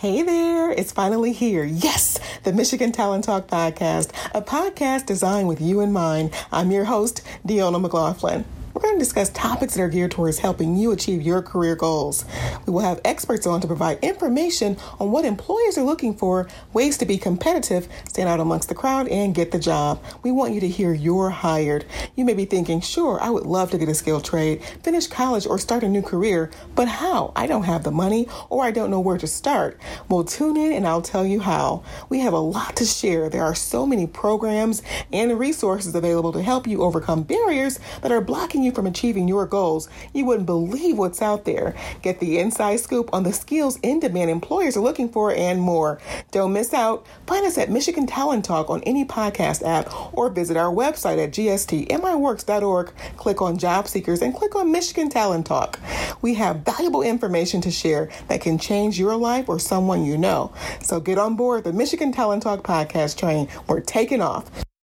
Hey there, it's finally here. Yes, the Michigan Talent Talk podcast, a podcast designed with you in mind. I'm your host, Deanna McLaughlin. We're going to discuss topics that are geared towards helping you achieve your career goals. We will have experts on to provide information on what employers are looking for, ways to be competitive, stand out amongst the crowd, and get the job. We want you to hear you're hired. You may be thinking, sure, I would love to get a skilled trade, finish college, or start a new career, but how? I don't have the money, or I don't know where to start. Well, tune in and I'll tell you how. We have a lot to share. There are so many programs and resources available to help you overcome barriers that are blocking you from achieving your goals. You wouldn't believe what's out there. Get the inside scoop on the skills in demand employers are looking for and more. Don't miss out. Find us at Michigan Talent Talk on any podcast app or visit our website at gstmiworks.org. Click on Job Seekers and click on Michigan Talent Talk. We have valuable information to share that can change your life or someone you know. So get on board the Michigan Talent Talk podcast train. We're taking off.